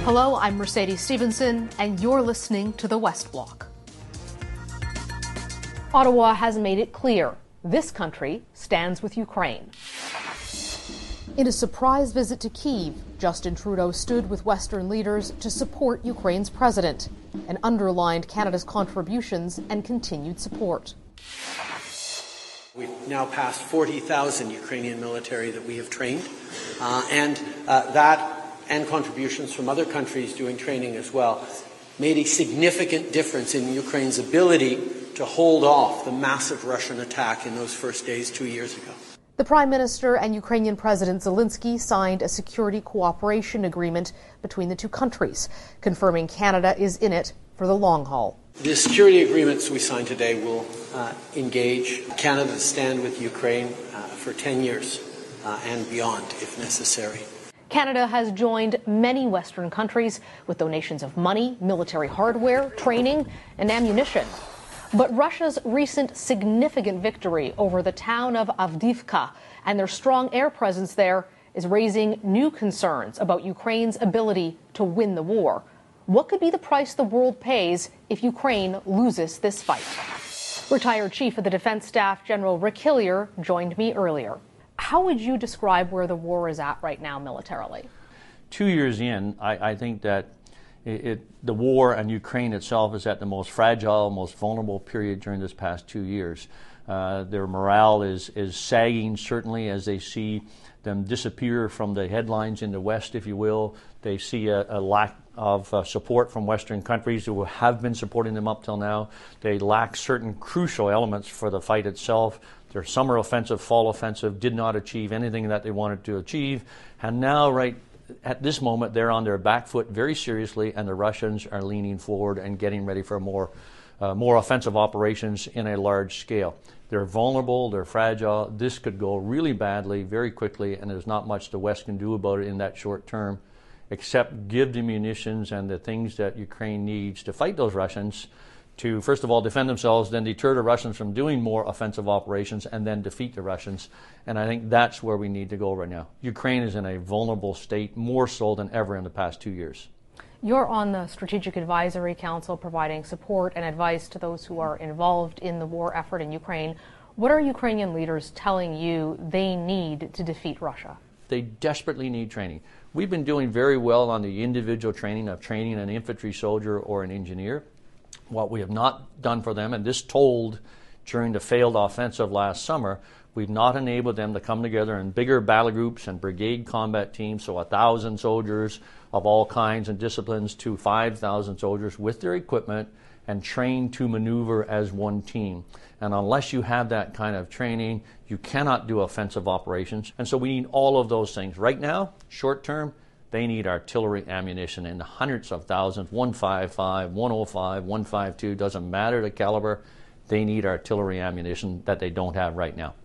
Hello, I'm Mercedes Stevenson, and you're listening to the West Block. Ottawa has made it clear this country stands with Ukraine. In a surprise visit to Kyiv, Justin Trudeau stood with Western leaders to support Ukraine's president and underlined Canada's contributions and continued support. We've now passed 40,000 Ukrainian military that we have trained, and that and contributions from other countries doing training as well made a significant difference in Ukraine's ability to hold off the massive Russian attack in those first days 2 years ago. The Prime Minister and Ukrainian President Zelensky signed a security cooperation agreement between the two countries, confirming Canada is in it for the long haul. The security agreements we signed today will engage Canada to stand with Ukraine for 10 years and beyond, if necessary. Canada has joined many Western countries with donations of money, military hardware, training, and ammunition. But Russia's recent significant victory over the town of Avdiivka and their strong air presence there is raising new concerns about Ukraine's ability to win the war. What could be the price the world pays if Ukraine loses this fight? Retired Chief of the Defense Staff General Rick Hillier joined me earlier. How would you describe where the war is at right now militarily? 2 years in, I think that the war and Ukraine itself is at the most fragile, most vulnerable period during this past 2 years. Their morale is sagging, certainly, as they see them disappear from the headlines in the West, if you will. They see a lack of support from Western countries who have been supporting them up till now. They lack certain crucial elements for the fight itself. Their summer offensive, fall offensive did not achieve anything that they wanted to achieve. And now, right at this moment, they're on their back foot very seriously, and the Russians are leaning forward and getting ready for more offensive operations in a large scale. They're vulnerable, they're fragile. This could go really badly very quickly, and there's not much the West can do about it in that short term, except give the munitions and the things that Ukraine needs to fight those Russians, to first of all defend themselves, then deter the Russians from doing more offensive operations, and then defeat the Russians. And I think that's where we need to go right now. Ukraine is in a vulnerable state, more so than ever in the past 2 years. You're on the Strategic Advisory Council providing support and advice to those who are involved in the war effort in Ukraine. What are Ukrainian leaders telling you they need to defeat Russia? They desperately need training. We've been doing very well on the individual training of training an infantry soldier or an engineer. What we have not done for them, and this told during the failed offensive last summer, we've not enabled them to come together in bigger battle groups and brigade combat teams, so 1,000 soldiers of all kinds and disciplines to 5,000 soldiers with their equipment and trained to maneuver as one team. And unless you have that kind of training, you cannot do offensive operations. And so we need all of those things. Right now, short term, they need artillery ammunition in the hundreds of thousands, 155, 105, 152, doesn't matter the caliber. They need artillery ammunition that they don't have right now.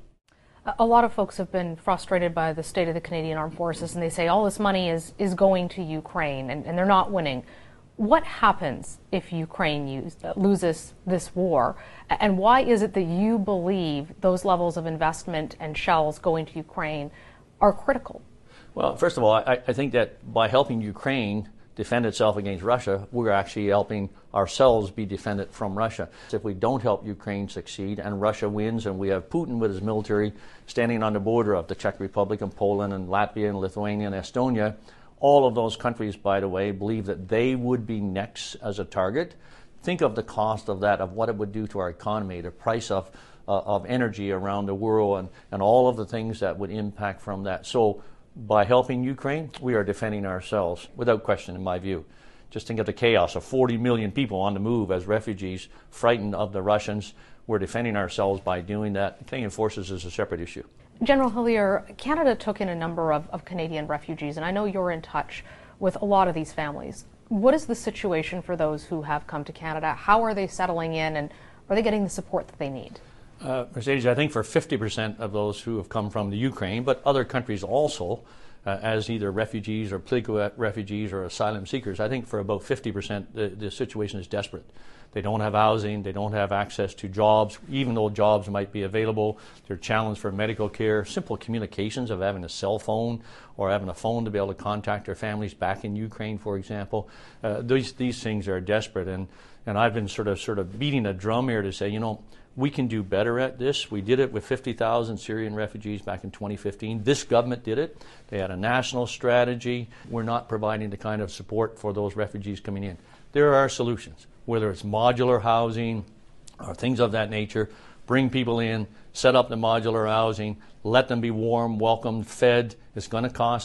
A lot of folks have been frustrated by the state of the Canadian Armed Forces, and they say all this money is going to Ukraine, and they're not winning. What happens if Ukraine loses this war, and why is it that you believe those levels of investment and shells going to Ukraine are critical? Well, first of all, I think that by helping Ukraine defend itself against Russia, we're actually helping ourselves be defended from Russia. If we don't help Ukraine succeed and Russia wins and we have Putin with his military standing on the border of the Czech Republic and Poland and Latvia and Lithuania and Estonia, all of those countries, by the way, believe that they would be next as a target. Think of the cost of that, of what it would do to our economy, the price of energy around the world, and all of the things that would impact from that. So by helping Ukraine, we are defending ourselves, without question, in my view. Just think of the chaos of 40 million people on the move as refugees, frightened of the Russians. We're defending ourselves by doing that. Canadian Forces is a separate issue. General Hillier, Canada took in a number of Canadian refugees, and I know you're in touch with a lot of these families. What is the situation for those who have come to Canada? How are they settling in, and are they getting the support that they need? Mercedes, I think for 50% of those who have come from the Ukraine, but other countries also, as either refugees or political refugees or asylum seekers, I think for about 50% the situation is desperate. They don't have housing. They don't have access to jobs, even though jobs might be available. They're challenged for medical care, simple communications of having a cell phone or having a phone to be able to contact their families back in Ukraine, for example. These things are desperate, and I've been sort of beating a drum here to say, we can do better at this. We did it with 50,000 Syrian refugees back in 2015. This government did it. They had a national strategy. We're not providing the kind of support for those refugees coming in. There are solutions, whether it's modular housing or things of that nature. Bring people in, set up the modular housing, let them be warm, welcomed, fed. It's going to cost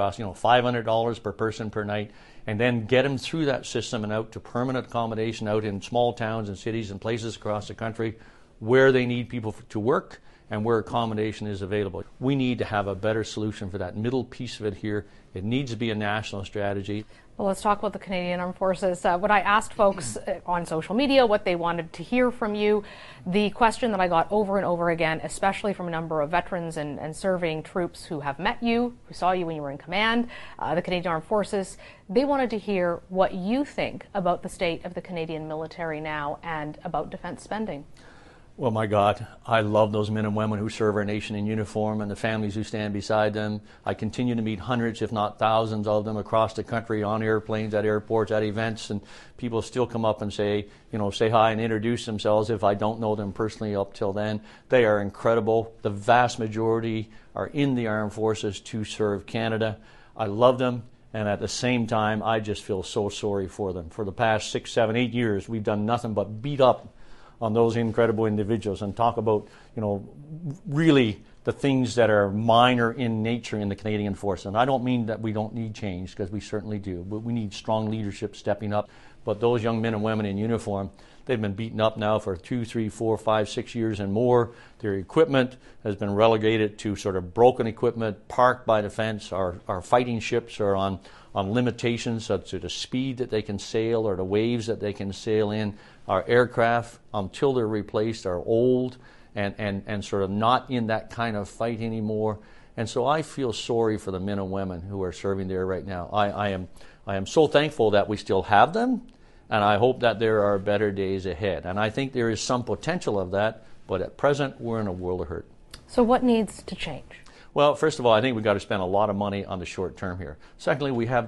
$500 per person per night, and then get them through that system and out to permanent accommodation out in small towns and cities and places across the country where they need people to work and where accommodation is available. We need to have a better solution for that middle piece of it here. It needs to be a national strategy. Well, let's talk about the Canadian Armed Forces. When I asked folks on social media what they wanted to hear from you, the question that I got over and over again, especially from a number of veterans and serving troops who have met you, who saw you when you were in command, the Canadian Armed Forces, they wanted to hear what you think about the state of the Canadian military now and about defense spending. Well, my God, I love those men and women who serve our nation in uniform and the families who stand beside them. I continue to meet hundreds, if not thousands of them across the country on airplanes, at airports, at events, and people still come up and say hi and introduce themselves if I don't know them personally up till then. They are incredible. The vast majority are in the armed forces to serve Canada. I love them. And at the same time, I just feel so sorry for them. For the past 6, 7, 8 years, we've done nothing but beat up on those incredible individuals and talk about, really the things that are minor in nature in the Canadian Force. And I don't mean that we don't need change, because we certainly do, but we need strong leadership stepping up. But those young men and women in uniform, they've been beaten up now for 2, 3, 4, 5, 6 years and more. Their equipment has been relegated to sort of broken equipment, parked by defense. Our fighting ships are on limitations as to the speed that they can sail or the waves that they can sail in. Our aircraft, until they're replaced, are old and sort of not in that kind of fight anymore. And so I feel sorry for the men and women who are serving there right now. I am so thankful that we still have them, and I hope that there are better days ahead. And I think there is some potential of that, but at present we're in a world of hurt. So what needs to change? Well, first of all, I think we've got to spend a lot of money on the short term here. Secondly, we have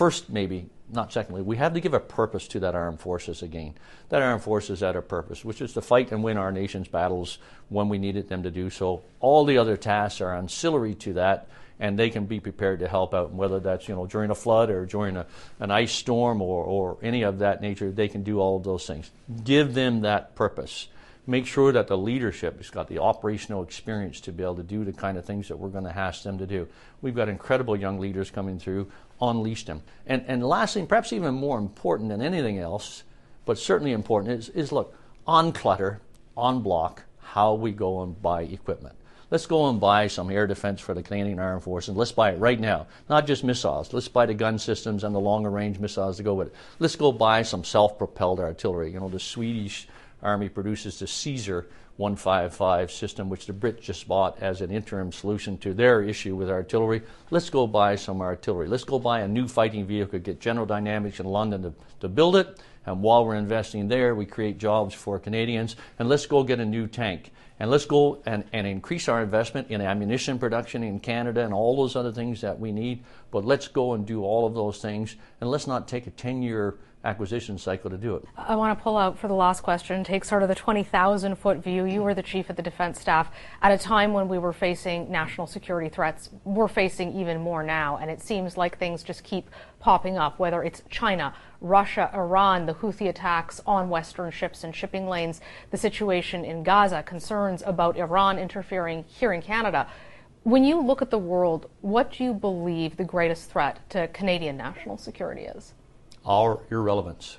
to give a purpose to that armed forces again. That armed forces had a purpose, which is to fight and win our nation's battles when we needed them to do so. All the other tasks are ancillary to that, and they can be prepared to help out, whether that's during a flood or during an ice storm or any of that nature. They can do all of those things. Give them that purpose. Make sure that the leadership has got the operational experience to be able to do the kind of things that we're going to ask them to do. We've got incredible young leaders coming through. Unleash them. And lastly, perhaps even more important than anything else, but certainly important, is look, unclutter, unblock how we go and buy equipment. Let's go and buy some air defense for the Canadian Armed Forces, and let's buy it right now. Not just missiles. Let's buy the gun systems and the longer range missiles to go with it. Let's go buy some self-propelled artillery. The Swedish Army produces the Caesar 155 system, which the Brits just bought as an interim solution to their issue with artillery. Let's go buy some artillery. Let's go buy a new fighting vehicle, get General Dynamics in London to build it, and while we're investing there, we create jobs for Canadians. And let's go get a new tank. And let's go and increase our investment in ammunition production in Canada and all those other things that we need. But let's go and do all of those things, and let's not take a 10-year acquisition cycle to do it. I want to pull out for the last question, take sort of the 20,000-foot view. You were the chief of the defense staff at a time when we were facing national security threats. We're facing even more now, and it seems like things just keep popping up, whether it's China, Russia, Iran, the Houthi attacks on Western ships and shipping lanes, the situation in Gaza, concerns about Iran interfering here in Canada. When you look at the world, what do you believe the greatest threat to Canadian national security is? Our irrelevance.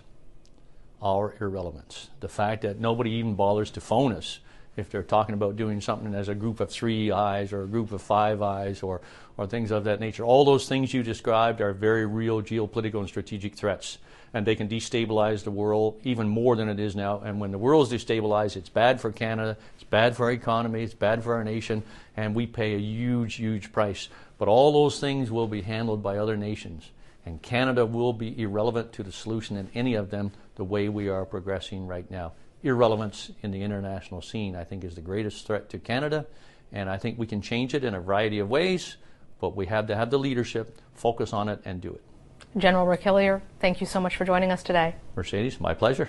The fact that nobody even bothers to phone us if they're talking about doing something as a group of 3 eyes or a group of 5 eyes or things of that nature. All those things you described are very real geopolitical and strategic threats, and they can destabilize the world even more than it is now. And when the world is destabilized, it's bad for Canada, it's bad for our economy, it's bad for our nation, and we pay a huge, huge price. But all those things will be handled by other nations. And Canada will be irrelevant to the solution in any of them the way we are progressing right now. Irrelevance in the international scene, I think, is the greatest threat to Canada, and I think we can change it in a variety of ways, but we have to have the leadership, focus on it, and do it. General Rick Hillier, thank you so much for joining us today. Mercedes, my pleasure.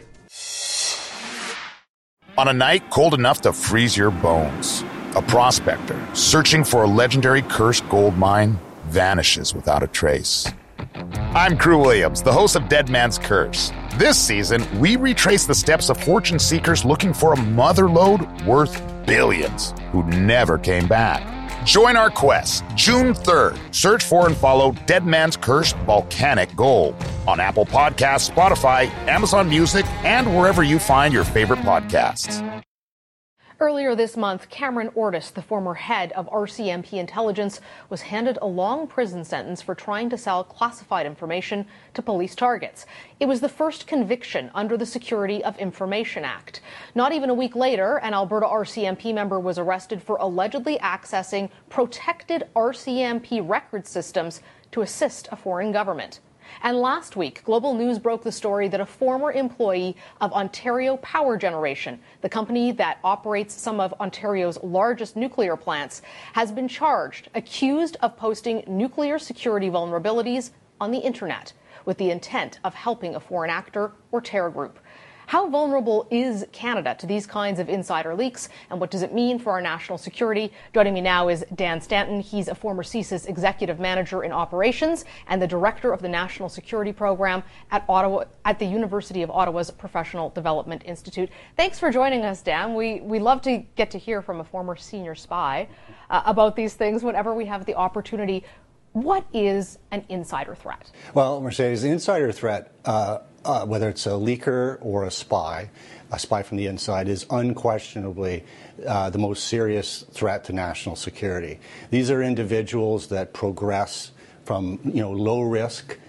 On a night cold enough to freeze your bones, a prospector searching for a legendary cursed gold mine vanishes without a trace. I'm Crew Williams, the host of Dead Man's Curse. This season, we retrace the steps of fortune seekers looking for a mother lode worth billions who never came back. Join our quest June 3rd. Search for and follow Dead Man's Curse Volcanic Gold on Apple Podcasts, Spotify, Amazon Music, and wherever you find your favorite podcasts. Earlier this month, Cameron Ortis, the former head of RCMP Intelligence, was handed a long prison sentence for trying to sell classified information to police targets. It was the first conviction under the Security of Information Act. Not even a week later, an Alberta RCMP member was arrested for allegedly accessing protected RCMP record systems to assist a foreign government. And last week, Global News broke the story that a former employee of Ontario Power Generation, the company that operates some of Ontario's largest nuclear plants, has been charged, accused of posting nuclear security vulnerabilities on the internet with the intent of helping a foreign actor or terror group. How vulnerable is Canada to these kinds of insider leaks, and what does it mean for our national security? Joining me now is Dan Stanton. He's a former CSIS executive manager in operations and the director of the National Security Program at the University of Ottawa's Professional Development Institute. Thanks for joining us, Dan. We love to get to hear from a former senior spy about these things whenever we have the opportunity. What is an insider threat? Well, Mercedes, the insider threat, whether it's a leaker or a spy from the inside, is unquestionably the most serious threat to national security. These are individuals that progress from low risk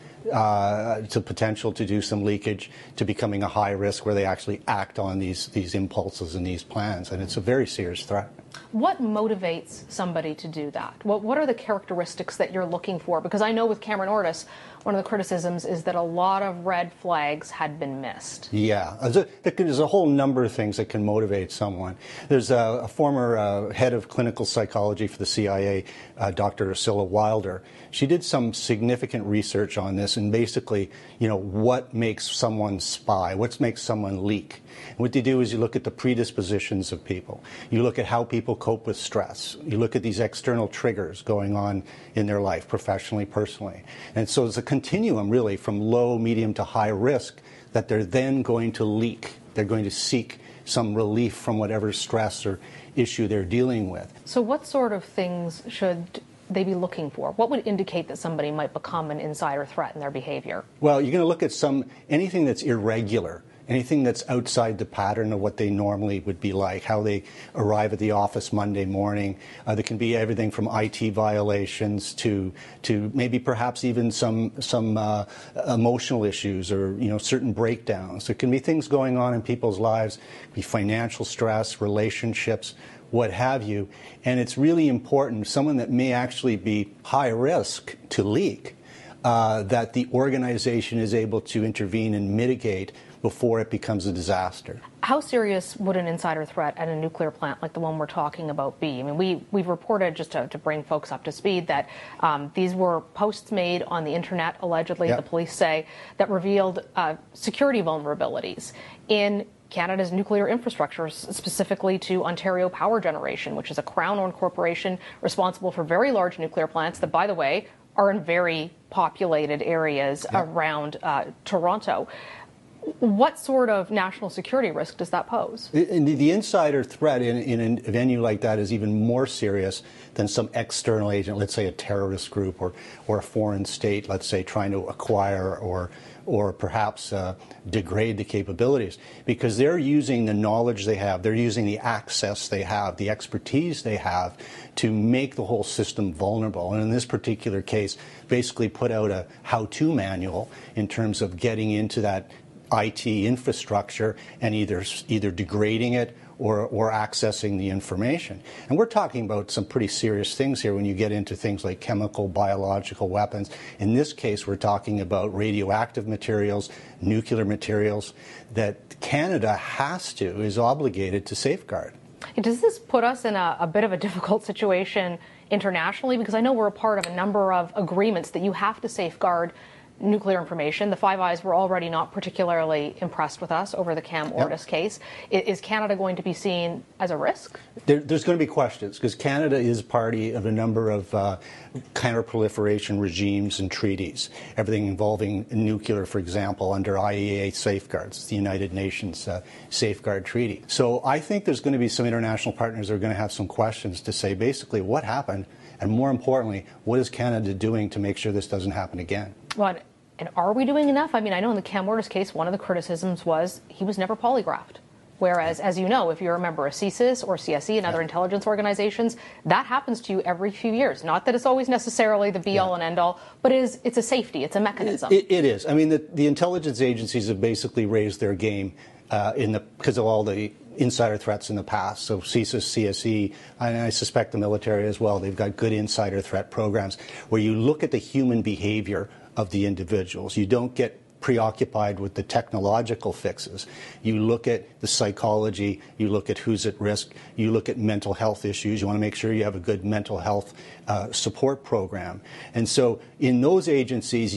to potential to do some leakage to becoming a high risk where they actually act on these impulses and these plans, and it's a very serious threat. What motivates somebody to do that? What are the characteristics that you're looking for? Because I know with Cameron Ortis, one of the criticisms is that a lot of red flags had been missed. Yeah, there's a whole number of things that can motivate someone. There's a former head of clinical psychology for the CIA, Dr. Ursula Wilder. She did some significant research on this, and basically, what makes someone spy, what makes someone leak. And what you do is you look at the predispositions of people. You look at how people cope with stress. You look at these external triggers going on in their life, professionally, personally. And so it's a continuum, really, from low, medium to high risk that they're then going to leak. They're going to seek some relief from whatever stress or issue they're dealing with. So what sort of things should they be looking for? What would indicate that somebody might become an insider threat in their behavior? Well, you're going to look at anything that's irregular. Anything that's outside the pattern of what they normally would be like, how they arrive at the office Monday morning. There can be everything from IT violations to maybe perhaps even some emotional issues or certain breakdowns. There can be things going on in people's lives, be financial stress, relationships, what have you. And it's really important, someone that may actually be high risk to leak, that the organization is able to intervene and mitigate before it becomes a disaster. How serious would an insider threat at a nuclear plant like the one we're talking about be? I mean, we've reported, just to bring folks up to speed, that these were posts made on the internet, allegedly, the police say, that revealed security vulnerabilities in Canada's nuclear infrastructure, specifically to Ontario Power Generation, which is a Crown-owned corporation responsible for very large nuclear plants that, by the way, are in very populated areas around Toronto. What sort of national security risk does that pose? The insider threat in a venue like that is even more serious than some external agent, let's say a terrorist group or a foreign state, let's say, trying to acquire or perhaps degrade the capabilities, because they're using the knowledge they have, they're using the access they have, the expertise they have to make the whole system vulnerable. And in this particular case, basically put out a how-to manual in terms of getting into that IT infrastructure and either degrading it or accessing the information. And we're talking about some pretty serious things here when you get into things like chemical, biological weapons. In this case, we're talking about radioactive materials, nuclear materials that Canada is obligated to safeguard. Does this put us in a bit of a difficult situation internationally? Because I know we're a part of a number of agreements that you have to safeguard nuclear information. The Five Eyes were already not particularly impressed with us over the Cam Ortis case. Is Canada going to be seen as a risk? There's going to be questions because Canada is party of a number of counter-proliferation regimes and treaties, everything involving nuclear, for example, under IAEA safeguards, the United Nations Safeguard Treaty. So I think there's going to be some international partners that are going to have some questions to say basically what happened, and more importantly, what is Canada doing to make sure this doesn't happen again? Well, and are we doing enough? I mean, I know in the Cam Ortis case, one of the criticisms was he was never polygraphed. Whereas, as you know, if you're a member of CSIS or CSE and other intelligence organizations, that happens to you every few years. Not that it's always necessarily the be-all and end-all, but it's a safety, it's a mechanism. It is. I mean, the intelligence agencies have basically raised their game because of all the insider threats in the past. So CSIS, CSE, and I suspect the military as well, they've got good insider threat programs where you look at the human behavior of the individuals. You don't get preoccupied with the technological fixes. You look at the psychology, you look at who's at risk, you look at mental health issues. You want to make sure you have a good mental health support program. And so in those agencies,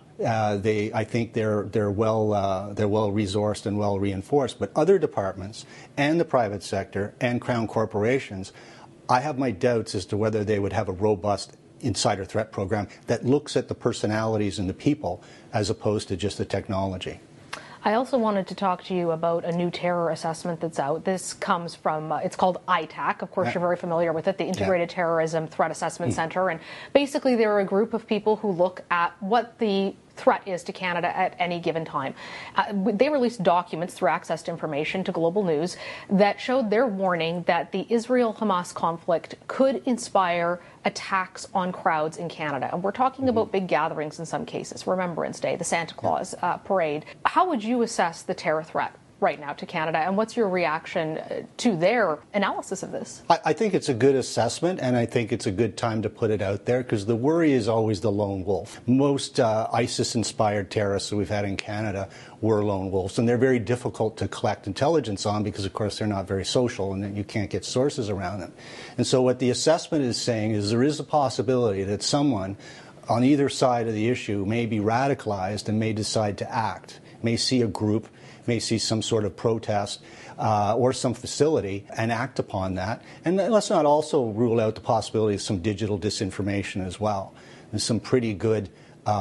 I think they're well resourced and well reinforced. But other departments and the private sector and Crown corporations, I have my doubts as to whether they would have a robust insider threat program that looks at the personalities and the people as opposed to just the technology. I also wanted to talk to you about a new terror assessment that's out. This comes from, it's called ITAC. Of course, you're very familiar with it, the Integrated Terrorism Threat Assessment Center. And basically, they're a group of people who look at what the threat is to Canada at any given time. They released documents through access to information to Global News that showed their warning that the Israel-Hamas conflict could inspire attacks on crowds in Canada. And we're talking about big gatherings in some cases, Remembrance Day, the Santa Claus parade. How would you assess the terror threat right now to Canada, and what's your reaction to their analysis of this? I think it's a good assessment, and I think it's a good time to put it out there because the worry is always the lone wolf. Most ISIS-inspired terrorists that we've had in Canada were lone wolves, and they're very difficult to collect intelligence on because, of course, they're not very social and you can't get sources around them. And so what the assessment is saying is there is a possibility that someone on either side of the issue may be radicalized and may decide to act, may see a group, may see some sort of protest or some facility and act upon that. And let's not also rule out the possibility of some digital disinformation as well. There's some pretty good,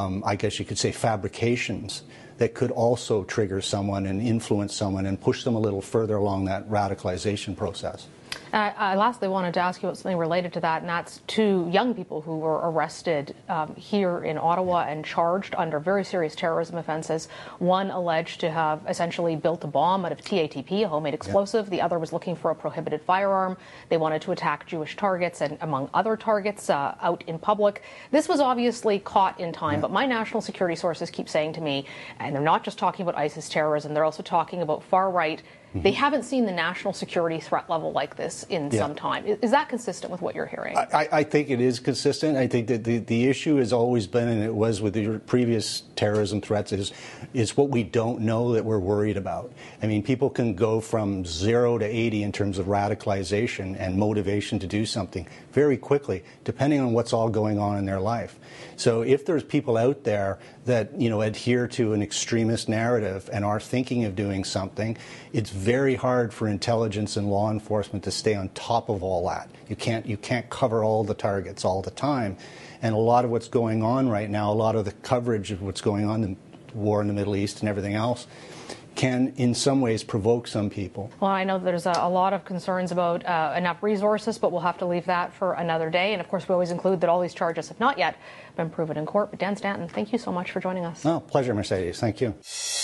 I guess you could say, fabrications that could also trigger someone and influence someone and push them a little further along that radicalization process. I lastly wanted to ask you about something related to that, and that's two young people who were arrested here in Ottawa and charged under very serious terrorism offenses. One alleged to have essentially built a bomb out of TATP, a homemade explosive. The other was looking for a prohibited firearm. They wanted to attack Jewish targets and, among other targets, out in public. This was obviously caught in time, but my national security sources keep saying to me, and they're not just talking about ISIS terrorism, they're also talking about far-right. They haven't seen the national security threat level like this in some time. Is that consistent with what you're hearing? I think it is consistent. I think that the issue has always been, and it was with the previous terrorism threats, is what we don't know that we're worried about. I mean, people can go from 0 to 80 in terms of radicalization and motivation to do something very quickly, depending on what's all going on in their life. So if there's people out there that, adhere to an extremist narrative and are thinking of doing something, it's very hard for intelligence and law enforcement to stay on top of all that. You can't cover all the targets all the time. And a lot of what's going on right now, a lot of the coverage of what's going on, the war in the Middle East and everything else, can in some ways provoke some people. Well, I know there's a lot of concerns about enough resources, but we'll have to leave that for another day. And of course, we always include that all these charges have not yet been proven in court. But Dan Stanton, thank you so much for joining us. Oh, pleasure, Mercedes. Thank you.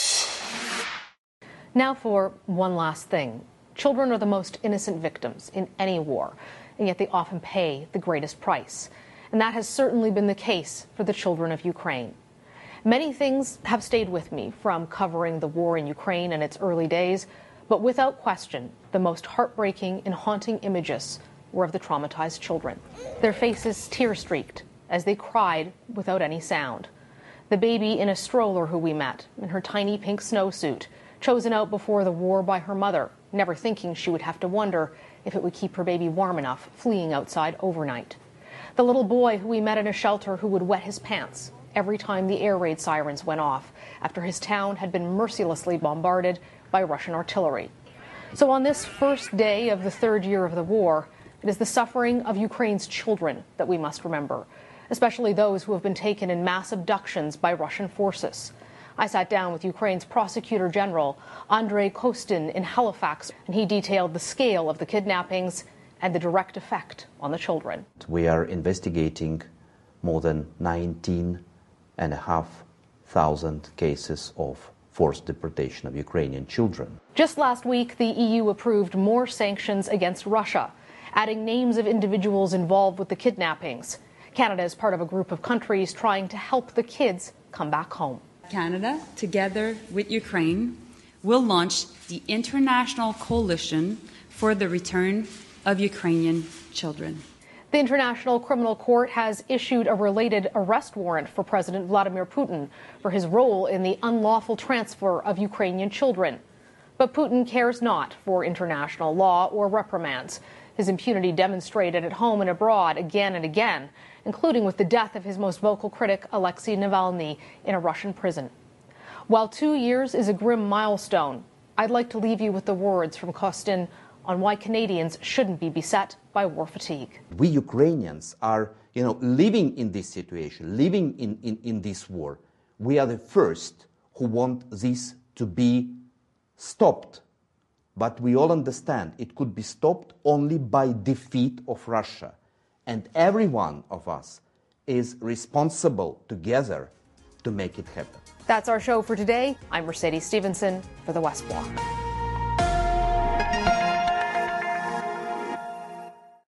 Now for one last thing. Children are the most innocent victims in any war, and yet they often pay the greatest price. And that has certainly been the case for the children of Ukraine. Many things have stayed with me from covering the war in Ukraine in its early days, But without question, the most heartbreaking and haunting images were of the traumatized children. Their faces tear-streaked as they cried without any sound. The baby in a stroller who we met, in her tiny pink snowsuit, chosen out before the war by her mother, never thinking she would have to wonder if it would keep her baby warm enough fleeing outside overnight. The little boy who we met in a shelter who would wet his pants every time the air raid sirens went off after his town had been mercilessly bombarded by Russian artillery. So on this first day of the third year of the war, it is the suffering of Ukraine's children that we must remember, especially those who have been taken in mass abductions by Russian forces. I sat down with Ukraine's Prosecutor General, Andrei Kostin, in Halifax, and he detailed the scale of the kidnappings and the direct effect on the children. We are investigating more than 19,500 cases of forced deportation of Ukrainian children. Just last week, the EU approved more sanctions against Russia, adding names of individuals involved with the kidnappings. Canada is part of a group of countries trying to help the kids come back home. Canada, together with Ukraine, will launch the International Coalition for the Return of Ukrainian Children. The International Criminal Court has issued a related arrest warrant for President Vladimir Putin for his role in the unlawful transfer of Ukrainian children. But Putin cares not for international law or reprimands. His impunity demonstrated at home and abroad again and again, including with the death of his most vocal critic, Alexei Navalny, in a Russian prison. While 2 years is a grim milestone, I'd like to leave you with the words from Kostin on why Canadians shouldn't be beset by war fatigue. We Ukrainians are, living in this situation, living in this war. We are the first who want this to be stopped. But we all understand it could be stopped only by defeat of Russia. And every one of us is responsible together to make it happen. That's our show for today. I'm Mercedes Stevenson for the West Block.